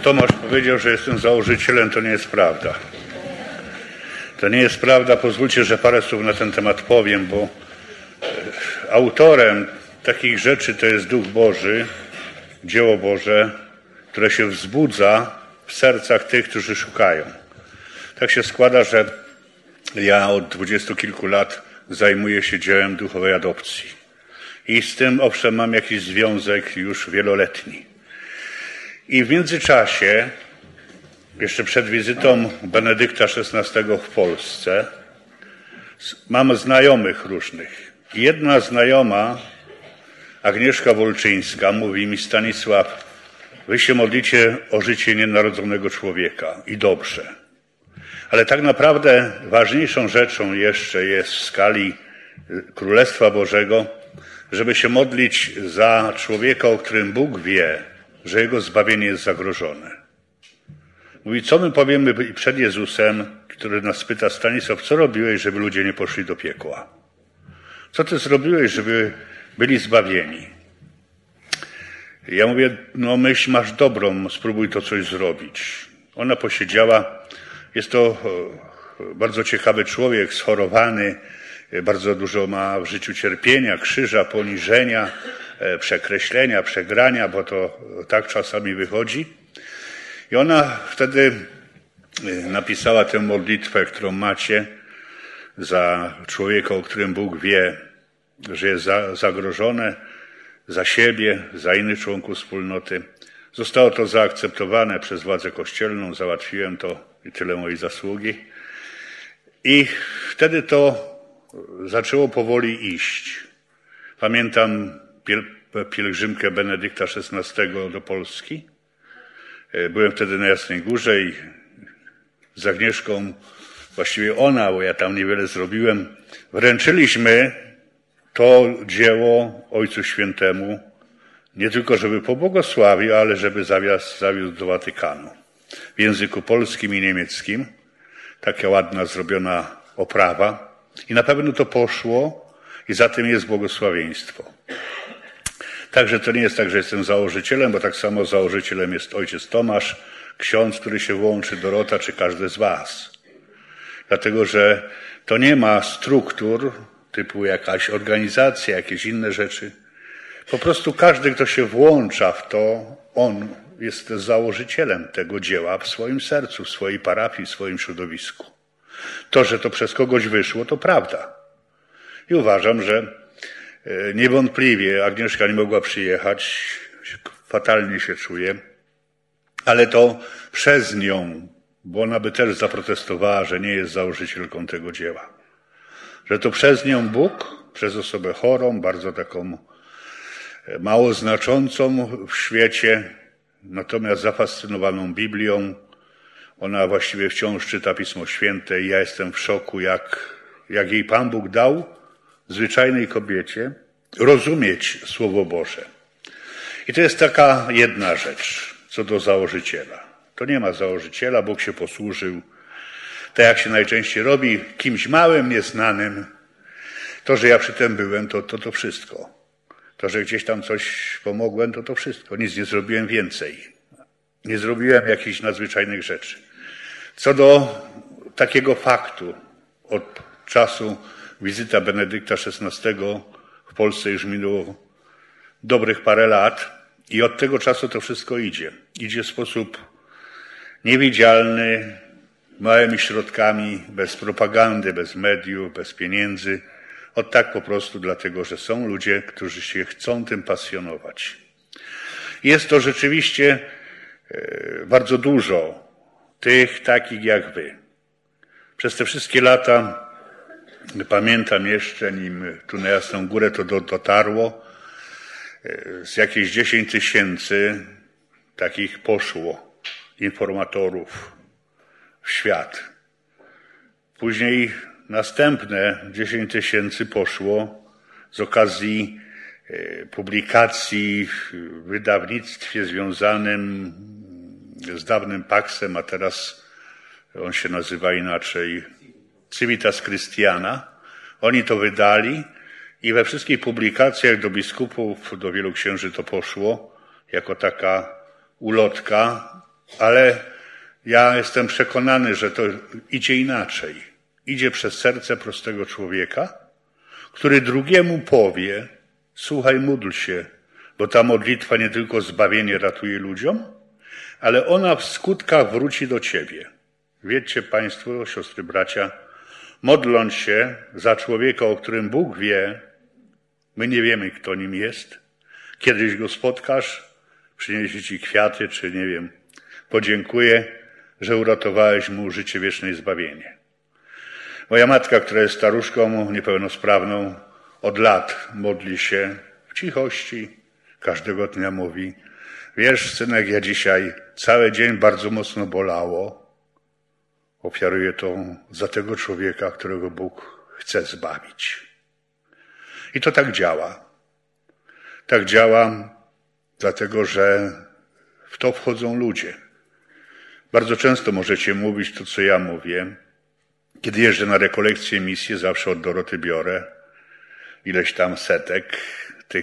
Tomasz powiedział, że jestem założycielem, to nie jest prawda. To nie jest prawda. Pozwólcie, że parę słów na ten temat powiem, bo autorem takich rzeczy to jest Duch Boży, dzieło Boże, które się wzbudza w sercach tych, którzy szukają. Tak się składa, że ja od 20 kilku lat zajmuję się dziełem duchowej adopcji. I z tym, owszem, mam jakiś związek już wieloletni. I w międzyczasie, jeszcze przed wizytą Benedykta XVI w Polsce, mam znajomych różnych. I jedna znajoma, Agnieszka Wolczyńska, mówi mi: Stanisław, wy się modlicie o życie nienarodzonego człowieka i dobrze. Ale tak naprawdę ważniejszą rzeczą jeszcze jest w skali Królestwa Bożego, żeby się modlić za człowieka, o którym Bóg wie, że jego zbawienie jest zagrożone. Mówi, co my powiemy przed Jezusem, który nas pyta: Stanisław, co robiłeś, żeby ludzie nie poszli do piekła? Co ty zrobiłeś, żeby byli zbawieni? Ja mówię, no myśl masz dobrą, spróbuj to coś zrobić. Ona posiedziała. Jest to bardzo ciekawy człowiek, schorowany, bardzo dużo ma w życiu cierpienia, krzyża, poniżenia, przekreślenia, przegrania, bo to tak czasami wychodzi. I ona wtedy napisała tę modlitwę, którą macie, za człowieka, o którym Bóg wie, że jest zagrożone, za siebie, za innych członków wspólnoty. Zostało to zaakceptowane przez władzę kościelną, załatwiłem to i tyle mojej zasługi. I wtedy to zaczęło powoli iść. Pamiętam pielgrzymkę Benedykta XVI do Polski. Byłem wtedy na Jasnej Górze i z Agnieszką, właściwie ona, bo ja tam niewiele zrobiłem, wręczyliśmy to dzieło Ojcu Świętemu, nie tylko żeby pobłogosławił, ale żeby zawiózł do Watykanu. W języku polskim i niemieckim. Taka ładna zrobiona oprawa. I na pewno to poszło i za tym jest błogosławieństwo. Także to nie jest tak, że jestem założycielem, bo tak samo założycielem jest ojciec Tomasz, ksiądz, który się włączy, Dorota, czy każdy z was. Dlatego, że to nie ma struktur typu jakaś organizacja, jakieś inne rzeczy. Po prostu każdy, kto się włącza w to, on jest założycielem tego dzieła w swoim sercu, w swojej parafii, w swoim środowisku. To, że to przez kogoś wyszło, to prawda. I uważam, że niewątpliwie Agnieszka nie mogła przyjechać, fatalnie się czuje, ale to przez nią, bo ona by też zaprotestowała, że nie jest założycielką tego dzieła. Że to przez nią Bóg, przez osobę chorą, bardzo taką mało znaczącą w świecie, natomiast zafascynowaną Biblią, ona właściwie wciąż czyta Pismo Święte i ja jestem w szoku, jak jej Pan Bóg dał zwyczajnej kobiecie rozumieć Słowo Boże. I to jest taka jedna rzecz, co do założyciela. To nie ma założyciela, Bóg się posłużył, tak jak się najczęściej robi, kimś małym, nieznanym. To, że ja przy tym byłem, to wszystko. To, że gdzieś tam coś pomogłem, to wszystko. Nic nie zrobiłem więcej. Nie zrobiłem jakichś nadzwyczajnych rzeczy. Co do takiego faktu, od czasu wizyta Benedykta XVI w Polsce już minęło dobrych parę lat i od tego czasu to wszystko idzie. Idzie w sposób niewidzialny, małymi środkami, bez propagandy, bez mediów, bez pieniędzy. Od tak po prostu dlatego, że są ludzie, którzy się chcą tym pasjonować. Jest to rzeczywiście bardzo dużo tych takich jak wy. Przez te wszystkie lata, pamiętam jeszcze, nim tu na Jasną Górę to dotarło, z jakieś 10 000 takich poszło informatorów w świat. Później następne 10 000 poszło z okazji publikacji w wydawnictwie związanym z dawnym Paxem, a teraz on się nazywa inaczej Civitas Christiana. Oni to wydali i we wszystkich publikacjach do biskupów, do wielu księży to poszło jako taka ulotka Ale ja jestem przekonany, że to idzie inaczej. Idzie przez serce prostego człowieka, który drugiemu powie: słuchaj, módl się, bo ta modlitwa nie tylko zbawienie ratuje ludziom, ale ona w skutkach wróci do ciebie. Wiecie państwo, siostry, bracia, modląc się za człowieka, o którym Bóg wie, my nie wiemy, kto nim jest. Kiedyś go spotkasz, przyniesie ci kwiaty, czy nie wiem, podziękuję, że uratowałeś mu życie wieczne i zbawienie. Moja matka, która jest staruszką niepełnosprawną, od lat modli się w cichości. Każdego dnia mówi: wiesz, synek, ja dzisiaj cały dzień bardzo mocno bolało. Ofiaruję to za tego człowieka, którego Bóg chce zbawić. I to tak działa. Tak działa, dlatego że w to wchodzą ludzie. Bardzo często możecie mówić to, co ja mówię. Kiedy jeżdżę na rekolekcje, misje, zawsze od Doroty biorę ileś tam setek tych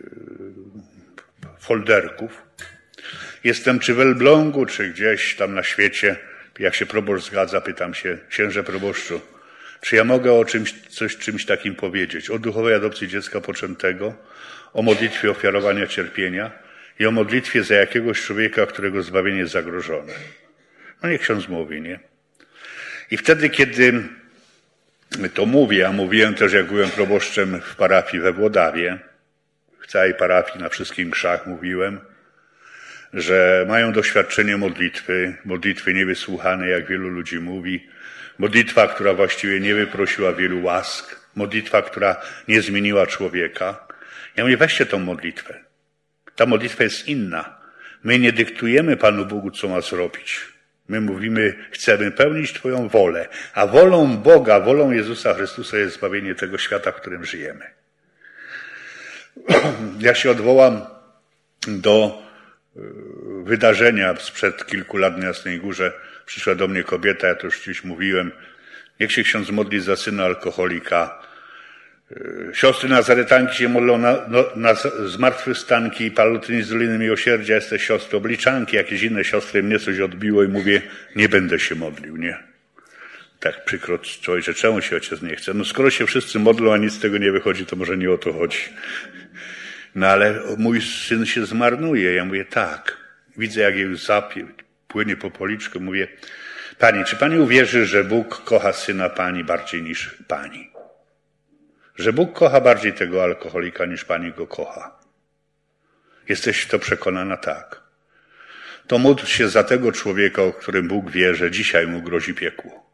folderków. Jestem czy w Elblągu, czy gdzieś tam na świecie. Jak się proboszcz zgadza, pytam się: księże proboszczu, czy ja mogę o czymś takim powiedzieć? O duchowej adopcji dziecka poczętego, o modlitwie ofiarowania cierpienia i o modlitwie za jakiegoś człowieka, którego zbawienie jest zagrożone. No niech ksiądz mówi, nie? I wtedy, kiedy to mówię, a mówiłem też, jak byłem proboszczem w parafii we Włodawie, w całej parafii, na wszystkich mszach mówiłem, że mają doświadczenie modlitwy niewysłuchanej, jak wielu ludzi mówi, modlitwa, która właściwie nie wyprosiła wielu łask, modlitwa, która nie zmieniła człowieka. Ja mówię: weźcie tą modlitwę. Ta modlitwa jest inna. My nie dyktujemy Panu Bogu, co ma zrobić. My mówimy: chcemy pełnić Twoją wolę, a wolą Boga, wolą Jezusa Chrystusa jest zbawienie tego świata, w którym żyjemy. Ja się odwołam do wydarzenia sprzed kilku lat na Jasnej Górze. Przyszła do mnie kobieta, ja to już gdzieś mówiłem: niech się ksiądz modli za syna alkoholika. Siostry nazaretanki się modlą na zmartwychwstanki i palutyni z Doliny Miłosierdzia. Jesteś siostry obliczanki, jakieś inne siostry. Mnie coś odbiło i mówię: nie będę się modlił, nie. Tak przykro, człowiecze, czemu się ojciec nie chce? No skoro się wszyscy modlą, a nic z tego nie wychodzi, to może nie o to chodzi. No ale mój syn się zmarnuje. Ja mówię: tak. Widzę, jak jej łza płynie po policzku. Mówię: pani, czy pani uwierzy, że Bóg kocha syna pani bardziej niż pani? Że Bóg kocha bardziej tego alkoholika, niż pani go kocha? Jesteś w to przekonana? Tak. To módl się za tego człowieka, o którym Bóg wie, że dzisiaj mu grozi piekło.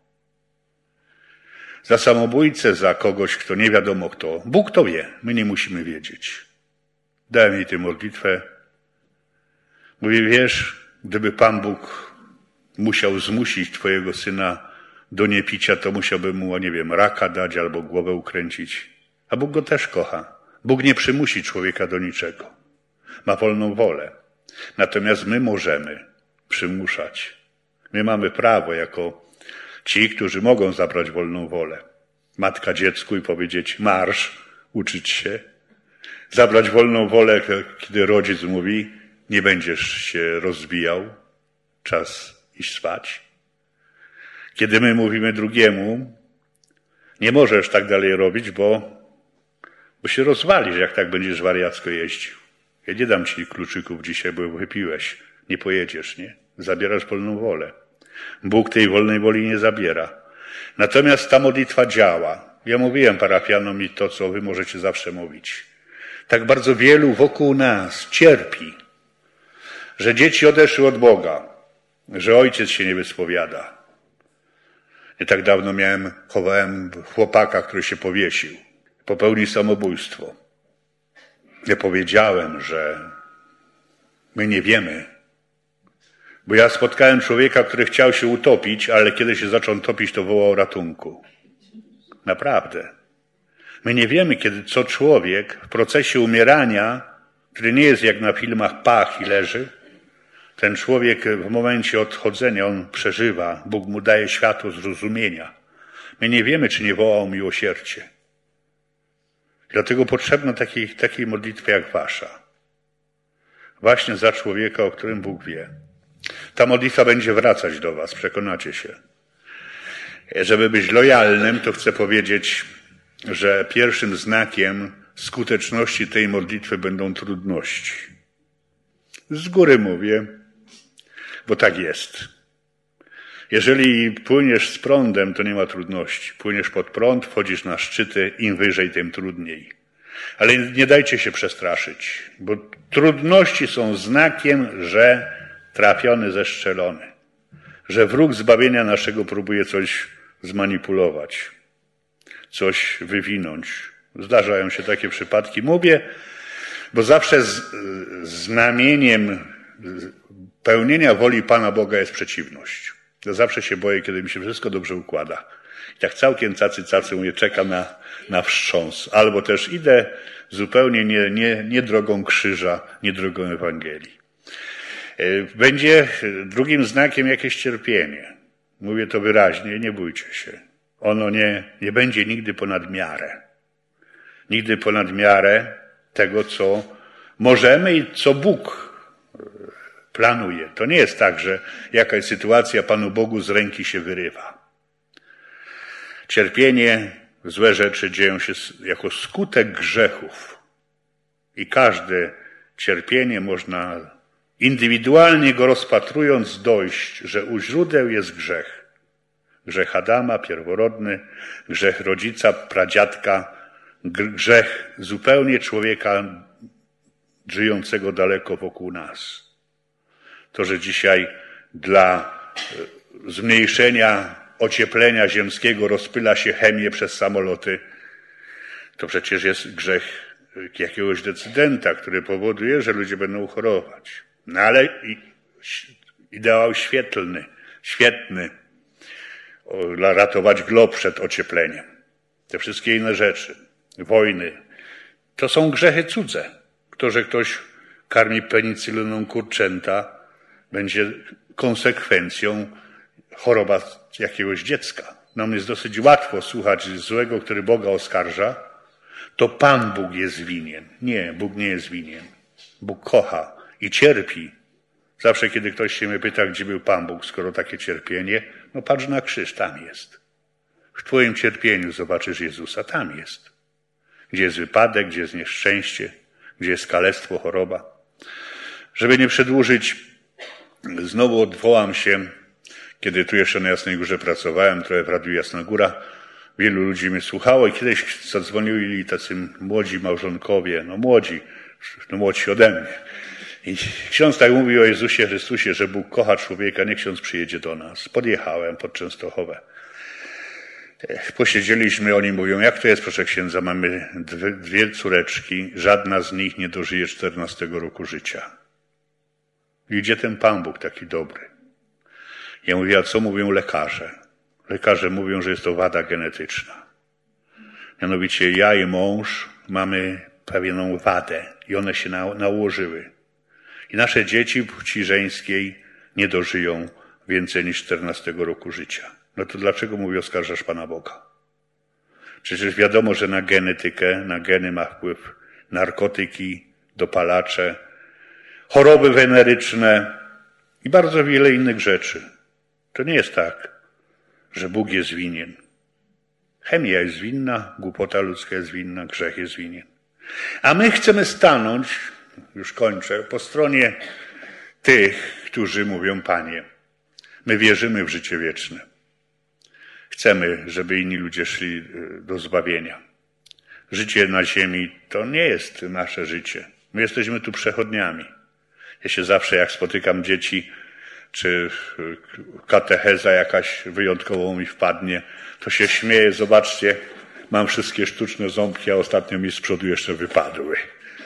Za samobójcę, za kogoś, kto nie wiadomo kto. Bóg to wie, my nie musimy wiedzieć. Dałem jej tę modlitwę. Mówię: wiesz, gdyby Pan Bóg musiał zmusić twojego syna do niepicia, to musiałby mu, nie wiem, raka dać albo głowę ukręcić. A Bóg go też kocha. Bóg nie przymusi człowieka do niczego. Ma wolną wolę. Natomiast my możemy przymuszać. My mamy prawo, jako ci, którzy mogą zabrać wolną wolę. Matka dziecku i powiedzieć: marsz, uczyć się. Zabrać wolną wolę, kiedy rodzic mówi: nie będziesz się rozwijał, czas iść spać. Kiedy my mówimy drugiemu: nie możesz tak dalej robić, bo się rozwalisz, jak tak będziesz wariacko jeździł. Ja nie dam ci kluczyków dzisiaj, bo wypiłeś. Nie pojedziesz, nie? Zabierasz wolną wolę. Bóg tej wolnej woli nie zabiera. Natomiast ta modlitwa działa. Ja mówiłem parafianom i to, co wy możecie zawsze mówić. Tak bardzo wielu wokół nas cierpi, że dzieci odeszły od Boga, że ojciec się nie wyspowiada. Nie tak dawno chowałem chłopaka, który się powiesił. Popełnił samobójstwo. Ja powiedziałem, że my nie wiemy. Bo ja spotkałem człowieka, który chciał się utopić, ale kiedy się zaczął topić, to wołał ratunku. Naprawdę. My nie wiemy, co człowiek w procesie umierania, który nie jest jak na filmach pach i leży, ten człowiek w momencie odchodzenia, on przeżywa, Bóg mu daje światło zrozumienia. My nie wiemy, czy nie wołał miłosierdzie. Dlatego potrzebna takiej modlitwy jak wasza. Właśnie za człowieka, o którym Bóg wie. Ta modlitwa będzie wracać do was, przekonacie się. Żeby być lojalnym, to chcę powiedzieć, że pierwszym znakiem skuteczności tej modlitwy będą trudności. Z góry mówię, bo tak jest. Jeżeli płyniesz z prądem, to nie ma trudności. Płyniesz pod prąd, wchodzisz na szczyty, im wyżej, tym trudniej. Ale nie dajcie się przestraszyć, bo trudności są znakiem, że trafiony, zestrzelony. Że wróg zbawienia naszego próbuje coś zmanipulować, coś wywinąć. Zdarzają się takie przypadki. Mówię, bo zawsze znamieniem pełnienia woli Pana Boga jest przeciwność. Ja zawsze się boję, kiedy mi się wszystko dobrze układa. I tak całkiem cacy mówię, czekam na wstrząs. Albo też idę zupełnie nie drogą krzyża, nie drogą Ewangelii. Będzie drugim znakiem jakieś cierpienie. Mówię to wyraźnie, nie bójcie się. Ono nie będzie nigdy ponad miarę. Nigdy ponad miarę tego, co możemy i co Bóg planuje. To nie jest tak, że jakaś sytuacja Panu Bogu z ręki się wyrywa. Cierpienie, złe rzeczy dzieją się jako skutek grzechów. I każde cierpienie można indywidualnie go rozpatrując dojść, że u źródeł jest grzech. Grzech Adama, pierworodny, grzech rodzica, pradziadka, grzech zupełnie człowieka żyjącego daleko wokół nas. To, że dzisiaj dla zmniejszenia ocieplenia ziemskiego rozpyla się chemię przez samoloty, to przecież jest grzech jakiegoś decydenta, który powoduje, że ludzie będą chorować. No ale ideał świetny, ratować glob przed ociepleniem. Te wszystkie inne rzeczy, wojny, to są grzechy cudze. To, że ktoś karmi penicyliną kurczęta, będzie konsekwencją choroba jakiegoś dziecka. Nam jest dosyć łatwo słuchać złego, który Boga oskarża, to Pan Bóg jest winien. Nie, Bóg nie jest winien. Bóg kocha i cierpi. Zawsze, kiedy ktoś się mnie pyta, gdzie był Pan Bóg, skoro takie cierpienie, no patrz na krzyż, tam jest. W twoim cierpieniu zobaczysz Jezusa, tam jest. Gdzie jest wypadek, gdzie jest nieszczęście, gdzie jest kalectwo, choroba. Żeby nie przedłużyć, znowu odwołam się, kiedy tu jeszcze na Jasnej Górze pracowałem, trochę w Radiu Jasna Góra, wielu ludzi mnie słuchało i kiedyś zadzwonili tacy młodzi małżonkowie, młodsi ode mnie. I ksiądz tak mówi o Jezusie Chrystusie, że Bóg kocha człowieka, niech ksiądz przyjedzie do nas. Podjechałem pod Częstochowę. Posiedzieliśmy, oni mówią, jak to jest, proszę księdza, mamy dwie córeczki, żadna z nich nie dożyje 14 roku życia. I gdzie ten Pan Bóg taki dobry? Ja mówię, a co mówią lekarze? Lekarze mówią, że jest to wada genetyczna. Mianowicie ja i mąż mamy pewną wadę i one się nałożyły. I nasze dzieci płci żeńskiej nie dożyją więcej niż 14 roku życia. No to dlaczego, mówię, oskarżasz Pana Boga? Przecież wiadomo, że na genetykę, na geny ma wpływ narkotyki, dopalacze, choroby weneryczne i bardzo wiele innych rzeczy. To nie jest tak, że Bóg jest winien. Chemia jest winna, głupota ludzka jest winna, grzech jest winien. A my chcemy stanąć, już kończę, po stronie tych, którzy mówią, Panie, my wierzymy w życie wieczne. Chcemy, żeby inni ludzie szli do zbawienia. Życie na ziemi to nie jest nasze życie. My jesteśmy tu przechodniami. Ja się zawsze, jak spotykam dzieci, czy katecheza jakaś wyjątkową mi wpadnie, to się śmieję, zobaczcie, mam wszystkie sztuczne ząbki, a ostatnio mi z przodu jeszcze wypadły.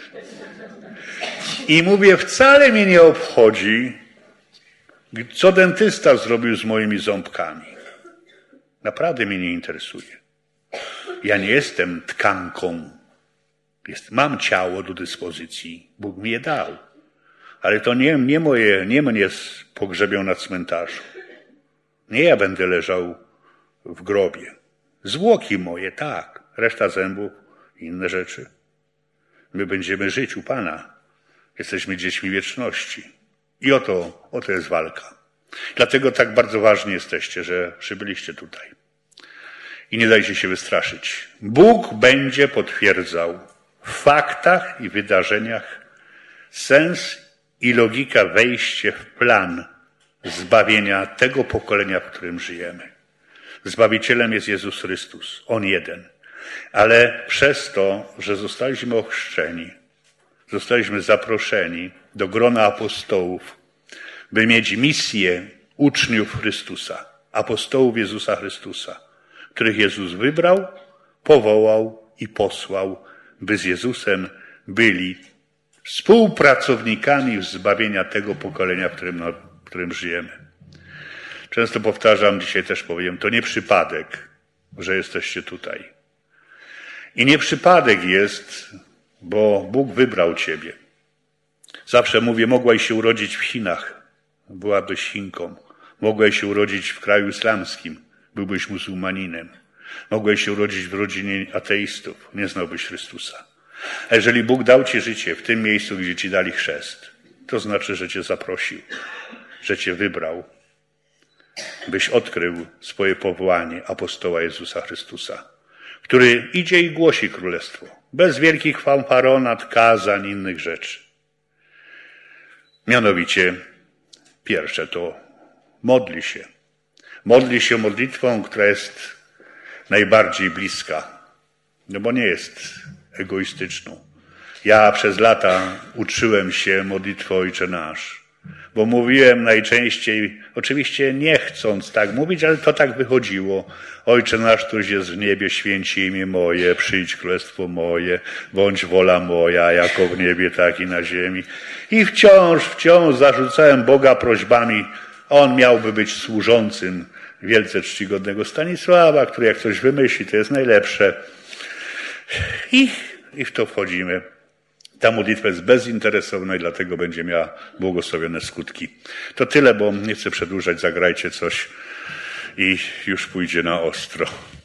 I mówię, wcale mnie nie obchodzi, co dentysta zrobił z moimi ząbkami. Naprawdę mnie nie interesuje. Ja nie jestem tkanką. Mam ciało do dyspozycji. Bóg mi je dał. Ale to nie mnie pogrzebią na cmentarzu. Nie ja będę leżał w grobie. Zwłoki moje, tak. Reszta zębów, inne rzeczy. My będziemy żyć u Pana. Jesteśmy dziećmi wieczności. I o to jest walka. Dlatego tak bardzo ważni jesteście, że przybyliście tutaj. I nie dajcie się wystraszyć. Bóg będzie potwierdzał w faktach i wydarzeniach sens i logika wejście w plan zbawienia tego pokolenia, w którym żyjemy. Zbawicielem jest Jezus Chrystus. On jeden. Ale przez to, że zostaliśmy ochrzczeni, zostaliśmy zaproszeni do grona apostołów, by mieć misję uczniów Chrystusa, apostołów Jezusa Chrystusa, których Jezus wybrał, powołał i posłał, by z Jezusem byli współpracownikami zbawienia tego pokolenia, w którym żyjemy. Często powtarzam, dzisiaj też powiem, to nie przypadek, że jesteście tutaj. I nie przypadek jest, bo Bóg wybrał ciebie. Zawsze mówię, mogłaś się urodzić w Chinach, byłabyś Chinką. Mogłaś się urodzić w kraju islamskim, byłbyś muzułmaninem. Mogłeś się urodzić w rodzinie ateistów, nie znałbyś Chrystusa. A jeżeli Bóg dał ci życie w tym miejscu, gdzie ci dali chrzest, to znaczy, że cię zaprosił, że cię wybrał, byś odkrył swoje powołanie apostoła Jezusa Chrystusa, który idzie i głosi królestwo, bez wielkich fanfaronad, kazań, innych rzeczy. Mianowicie, pierwsze to modli się. Modli się modlitwą, która jest najbardziej bliska, no bo nie jest egoistyczną. Ja przez lata uczyłem się modlitwy Ojcze Nasz, bo mówiłem najczęściej, oczywiście nie chcąc tak mówić, ale to tak wychodziło. Ojcze Nasz, któryś jest w niebie, święci imię moje, przyjdź królestwo moje, bądź wola moja, jako w niebie, tak i na ziemi. I wciąż zarzucałem Boga prośbami, a On miałby być służącym wielce czcigodnego Stanisława, który jak coś wymyśli, to jest najlepsze. I w to wchodzimy. Ta modlitwa jest bezinteresowna i dlatego będzie miała błogosławione skutki. To tyle, bo nie chcę przedłużać, zagrajcie coś i już pójdzie na ostro.